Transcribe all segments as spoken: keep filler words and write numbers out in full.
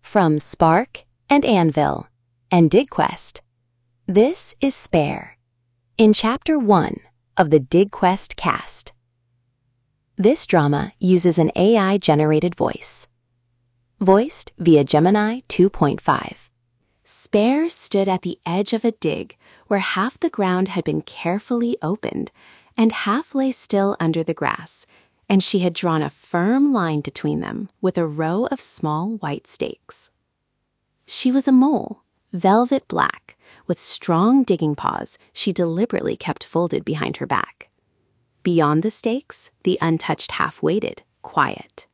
From Spark and Anvil and DigQuest, this is Spare, in Chapter one of the DigQuest cast. This drama uses an A I-generated voice, voiced via Gemini two point five. Spare stood at the edge of a dig where half the ground had been carefully opened and half lay still under the grass, and she had drawn a firm line between them with a row of small white stakes. She was a mole, velvet black, with strong digging paws she deliberately kept folded behind her back. Beyond the stakes, the untouched half waited, quiet.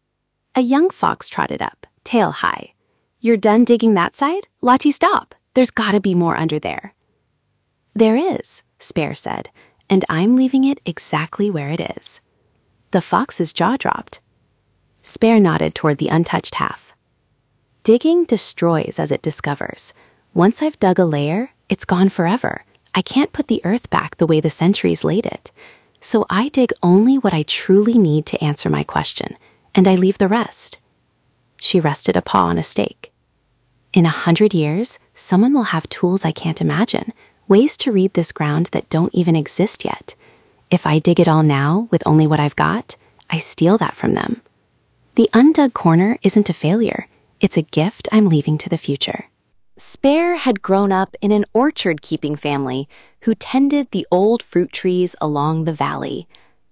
A young fox trotted up, tail high. "You're done digging that side? Lottie, stop. There's gotta be more under there." "There is," Spare said, "and I'm leaving it exactly where it is." The fox's jaw dropped. Spare nodded toward the untouched half. Digging destroys as it discovers. Once I've dug a layer, it's gone forever. I can't put the earth back the way the centuries laid it. So I dig only what I truly need to answer my question, and I leave the rest. She rested a paw on a stake. In a hundred years, someone will have tools I can't imagine, ways to read this ground that don't even exist yet. If I dig it all now with only what I've got, I steal that from them. The undug corner isn't a failure. It's a gift I'm leaving to the future. Spare had grown up in an orchard-keeping family who tended the old fruit trees along the valley.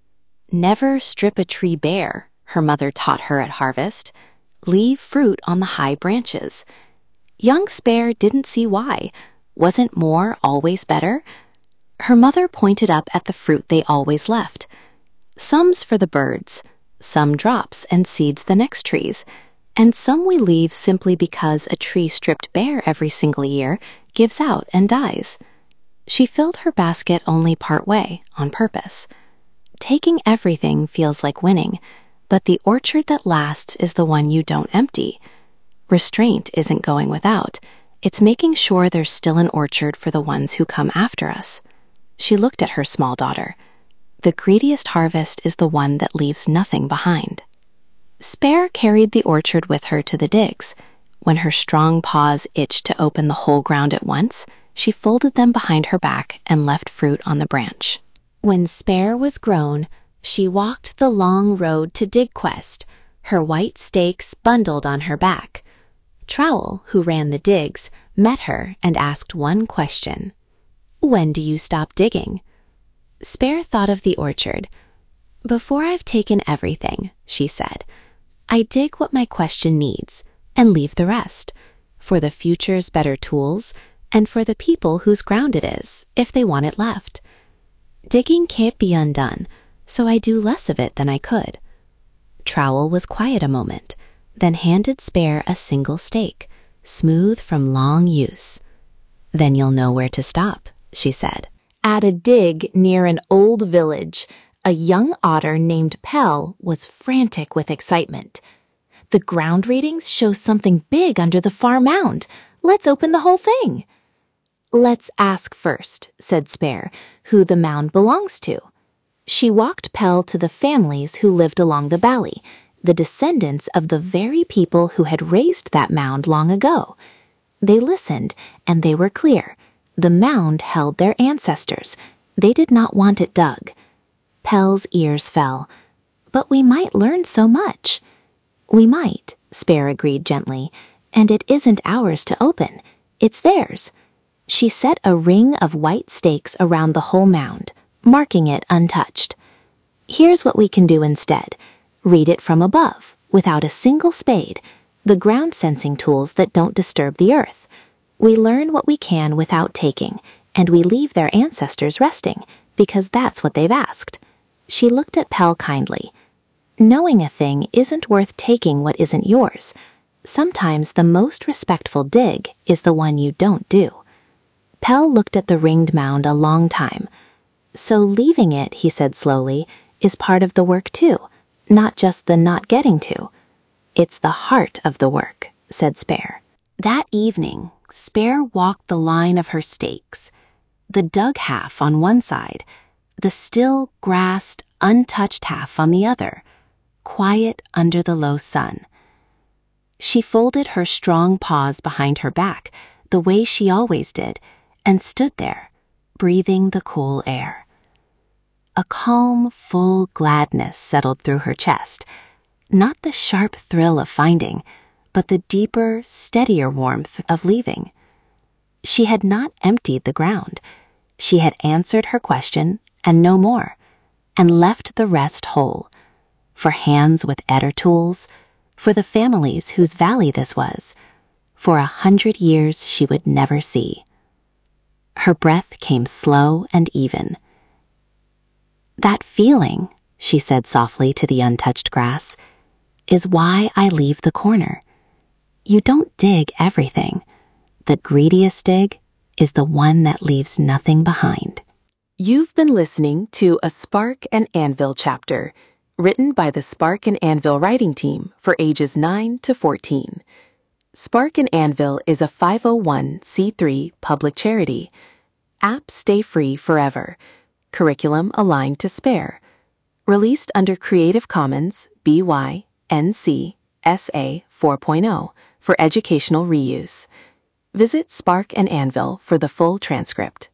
Never strip a tree bare, her mother taught her at harvest. Leave fruit on the high branches. Young Spare didn't see why. Wasn't more always better? Her mother pointed up at the fruit they always left. Some's for the birds, some drops and seeds the next trees, and some we leave simply because a tree stripped bare every single year gives out and dies. She filled her basket only part way, on purpose. Taking everything feels like winning, but the orchard that lasts is the one you don't empty. Restraint isn't going without. It's making sure there's still an orchard for the ones who come after us. She looked at her small daughter. The greediest harvest is the one that leaves nothing behind. Spare carried the orchard with her to the digs. When her strong paws itched to open the whole ground at once, she folded them behind her back and left fruit on the branch. When Spare was grown, she walked the long road to DigQuest, her white stakes bundled on her back. Trowel, who ran the digs, met her and asked one question. "When do you stop digging?" Spare thought of the orchard. "Before I've taken everything," she said, "I dig what my question needs and leave the rest, for the future's better tools and for the people whose ground it is, if they want it left. Digging can't be undone, so I do less of it than I could." Trowel was quiet a moment, then handed Spare a single stake, smooth from long use. "Then you'll know where to stop," she said. At a dig near an old village, a young otter named Pell was frantic with excitement. "The ground readings show something big under the far mound. Let's open the whole thing." "Let's ask first," said Spare, "who the mound belongs to." She walked Pell to the families who lived along the valley, the descendants of the very people who had raised that mound long ago. They listened, and they were clear. The mound held their ancestors. They did not want it dug. Pell's ears fell. "But we might learn so much." "We might," Spare agreed gently, "and it isn't ours to open. It's theirs." She set a ring of white stakes around the whole mound, marking it untouched. "Here's what we can do instead. Read it from above, without a single spade, the ground-sensing tools that don't disturb the earth. We learn what we can without taking, and we leave their ancestors resting, because that's what they've asked." She looked at Pell kindly. "Knowing a thing isn't worth taking what isn't yours. Sometimes the most respectful dig is the one you don't do." Pell looked at the ringed mound a long time. "So leaving it," he said slowly, "is part of the work too. Not just the not getting to." "It's the heart of the work," said Spare. That evening, Spare walked the line of her stakes, the dug half on one side, the still, grassed, untouched half on the other, quiet under the low sun. She folded her strong paws behind her back, the way she always did, and stood there, breathing the cool air. A calm, full gladness settled through her chest, not the sharp thrill of finding, but the deeper, steadier warmth of leaving. She had not emptied the ground. She had answered her question, and no more, and left the rest whole, for hands with Eder tools, for the families whose valley this was, for a hundred years she would never see. Her breath came slow and even. "That feeling," she said softly to the untouched grass, "is why I leave the corner. You don't dig everything. The greediest dig is the one that leaves nothing behind." You've been listening to a Spark and Anvil chapter, written by the Spark and Anvil writing team for ages nine to fourteen. Spark and Anvil is a five oh one c three public charity. Apps stay free forever. Curriculum aligned to SPARE. Released under Creative Commons B Y N C S A four point oh for educational reuse. Visit Spark and Anvil for the full transcript.